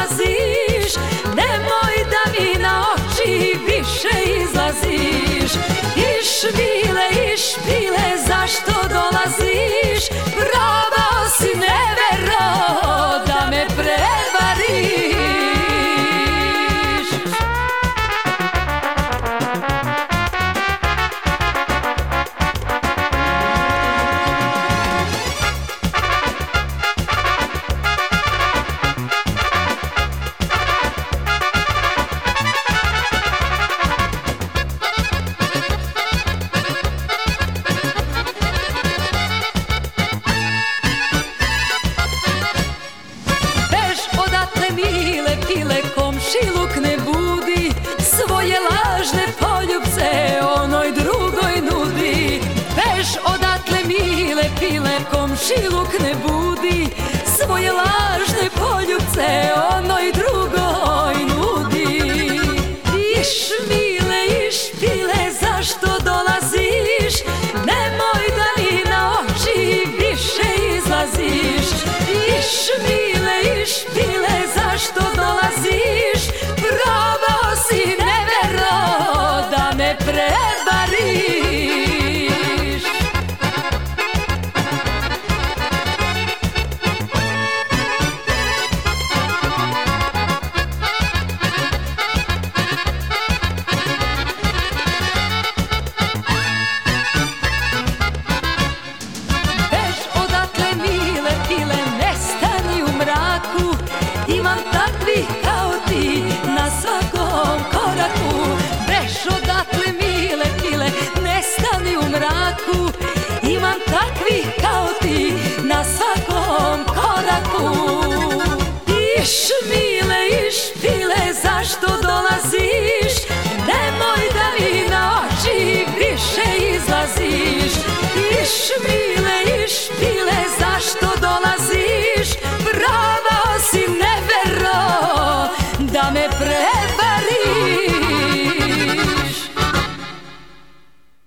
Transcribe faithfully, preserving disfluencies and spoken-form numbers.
dolaziš, nemoj da mi na oči više izlaziš. Iš mile, iš pile, zašto dolaziš? Probao si nevero da me prevariš. Mile pile, komšiluk ne budi, svoje lažne poljubce onoj drugoj nudi. Bež odatle mile pile, komšiluk ne budi, svoje lažne poljubce onoj drugoj nudi. Iš mile, iš pile, zašto dolaziš? Nemoj da mi na oči više izlaziš. Iš mile, iš pile, zašto dolaziš? Probao si nevero da me prevariš. Bež odatle mile pile, nestani u mraku, imam takvih kao ti na svakom koraku. Bež odatle mile pile, nestani u mraku, imam takvih kao ti na svakom koraku. Iš mile, iš pile, zašto dolaziš? Nemoj da mi na oči više izlaziš. Iš mile,